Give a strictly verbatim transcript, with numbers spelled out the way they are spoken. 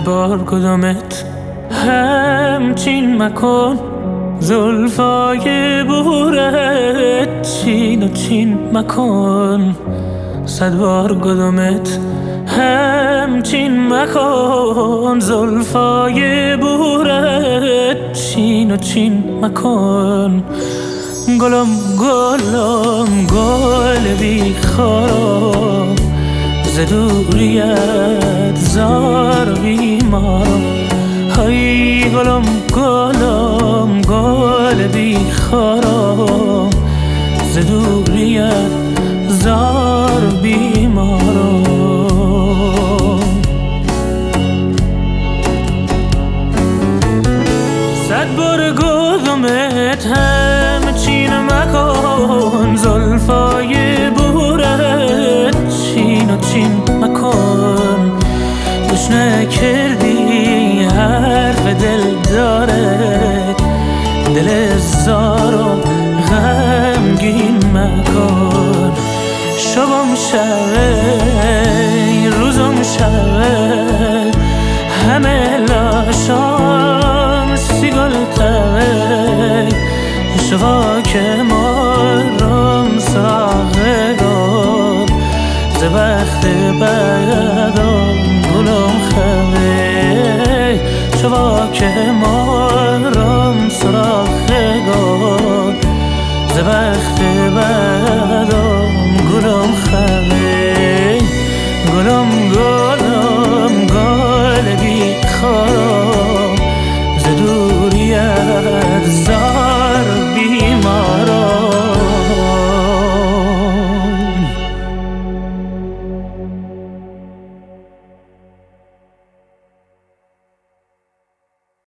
صد بار کدامت همچین مکن، زلفای بورت چین و چین مکن. صد بار کدامت همچین مکن، زلفای بورت چین و چین مکن. گلم گلم گل بیخارا، ز دوریت زار بیمارا. های گلم گلم گل بیخارا، ز دوریت زار بیمارا. صد بار گفتمت همچین مکن، زلفای بورت چین و چین مکن. گوش نکردی حرف دل داره، دل زار و غمگین مکن. شبم شبه روزم شبه، همه لاشام سیگل تبه. شوا که مارم ساقه گل، ز وقت بر